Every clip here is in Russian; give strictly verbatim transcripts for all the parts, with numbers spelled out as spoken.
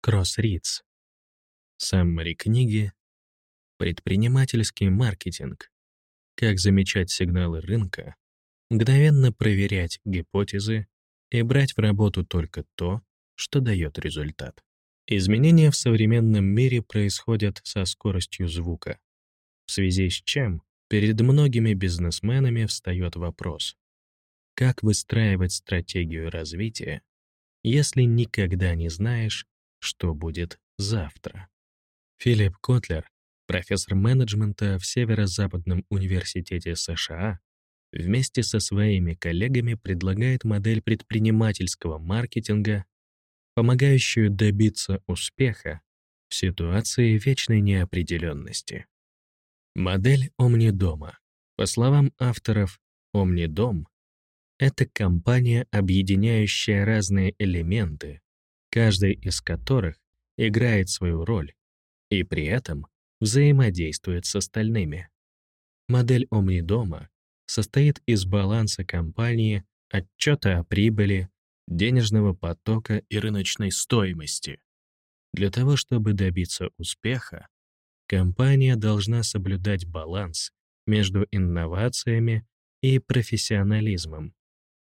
Кроссридс. Саммари книги «Предпринимательский маркетинг. Как замечать сигналы рынка, мгновенно проверять гипотезы и брать в работу только то, что дает результат». Изменения в современном мире происходят со скоростью звука, в связи с чем перед многими бизнесменами встает вопрос: как выстраивать стратегию развития, если никогда не знаешь, что будет завтра? Филипп Котлер, профессор менеджмента в Северо-Западном университете США, вместе со своими коллегами предлагает модель предпринимательского маркетинга, помогающую добиться успеха в ситуации вечной неопределенности. Модель Омнидома. По словам авторов, Омнидом — это компания, объединяющая разные элементы, каждый из которых играет свою роль и при этом взаимодействует с остальными. Модель Омнидома состоит из баланса компании, отчета о прибыли, денежного потока и рыночной стоимости. Для того, чтобы добиться успеха, компания должна соблюдать баланс между инновациями и профессионализмом.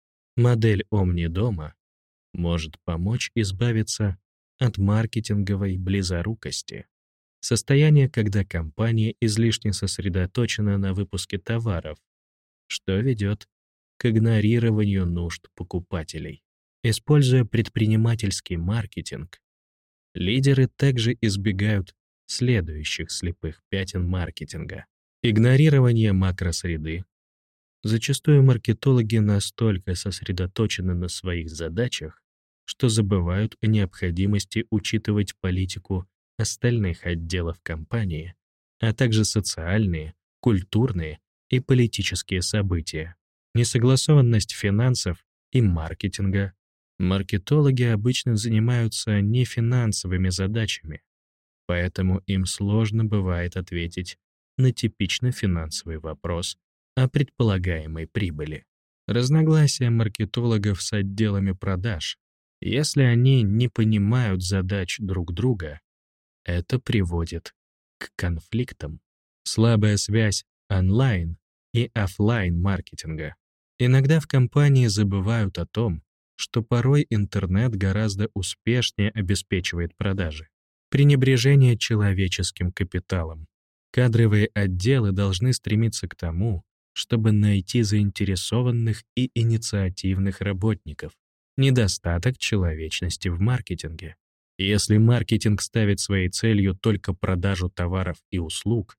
Модель Омнидома может помочь избавиться от маркетинговой близорукости, состояние, когда компания излишне сосредоточена на выпуске товаров, что ведет к игнорированию нужд покупателей. Используя предпринимательский маркетинг, лидеры также избегают следующих слепых пятен маркетинга: игнорирование макросреды. Зачастую маркетологи настолько сосредоточены на своих задачах, что забывают о необходимости учитывать политику остальных отделов компании, а также социальные, культурные и политические события. Несогласованность финансов и маркетинга. Маркетологи обычно занимаются не финансовыми задачами, поэтому им сложно бывает ответить на типично финансовый вопрос о предполагаемой прибыли. Разногласия маркетологов с отделами продаж. Если они не понимают задач друг друга, это приводит к конфликтам. Слабая связь онлайн и офлайн маркетинга. Иногда в компании забывают о том, что порой интернет гораздо успешнее обеспечивает продажи. Пренебрежение человеческим капиталом. Кадровые отделы должны стремиться к тому, чтобы найти заинтересованных и инициативных работников. Недостаток человечности в маркетинге. Если маркетинг ставит своей целью только продажу товаров и услуг,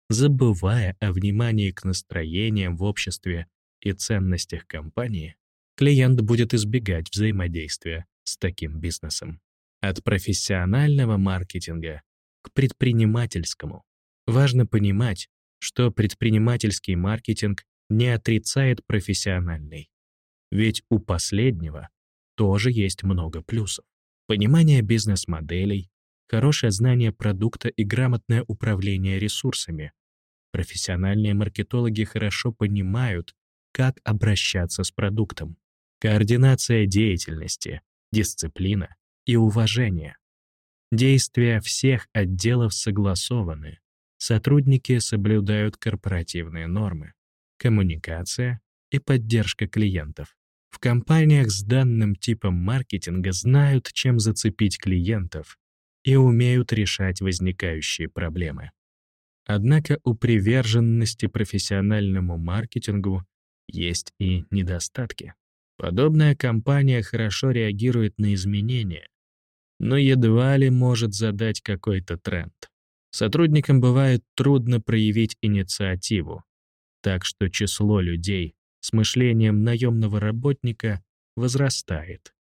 забывая о внимании к настроениям в обществе и ценностях компании, клиент будет избегать взаимодействия с таким бизнесом. От профессионального маркетинга к предпринимательскому. Важно понимать, что предпринимательский маркетинг не отрицает профессиональный, ведь у последнего тоже есть много плюсов. Понимание бизнес-моделей, хорошее знание продукта и грамотное управление ресурсами. Профессиональные маркетологи хорошо понимают, как обращаться с продуктом. Координация деятельности, дисциплина и уважение. Действия всех отделов согласованы. Сотрудники соблюдают корпоративные нормы. Коммуникация и поддержка клиентов. В компаниях с данным типом маркетинга знают, чем зацепить клиентов и умеют решать возникающие проблемы. Однако у приверженности профессиональному маркетингу есть и недостатки. Подобная компания хорошо реагирует на изменения, но едва ли может задать какой-то тренд. Сотрудникам бывает трудно проявить инициативу, так что число людей с мышлением наемного работника возрастает.